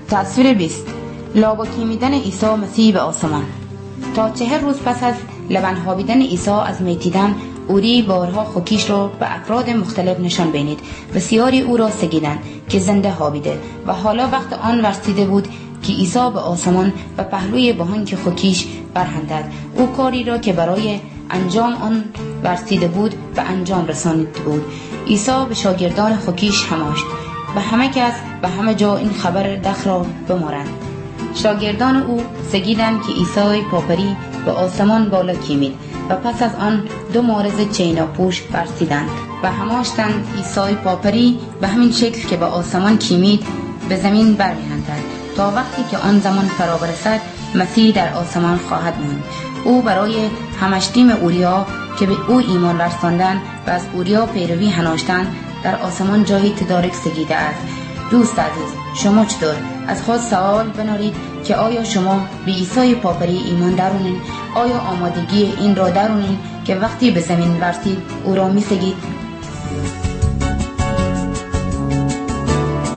تصویر 20. لابا کیمیدن عیسی مسیح به آسمان. تا 40 روز پس از لبن خوابیدن عیسی از میتیدن، اوری بارها خاکیش را به افراد مختلف نشان بینید. بسیاری او را سگیدند که زنده خوابیده و حالا وقت آن ورسیده بود که عیسی به آسمان و پهلوی بهانگ خاکیش برهندد. او کاری را که برای انجام آن ورسیده بود به انجام رسانید بود. عیسی به شاگردان خاکیش هماشت به همه کس به همه جا این خبر دخ را بمارند. شاگردان او سگیدند که عیسی پاپری به آسمان بالا کیمید و پس از آن 2 مارز چیناپوش برسیدند و هماشتند عیسی پاپری به همین شکل که به آسمان کیمید به زمین برمی‌نهند تا وقتی که آن زمان فرا برسد مسیح در آسمان خواهد ماند. او برای همشتیم اوریا که به او ایمان ورزاندند و از اوریا پیروی هناشتند در آسمان جایی تدارک سگیده است. دوست عزیز، شما چطور؟ از خود سوال بنارید که آیا شما به عیسی پاپری ایمان دارونین؟ آیا آمادگی این را دارونین که وقتی به زمین ورسید او را می سگید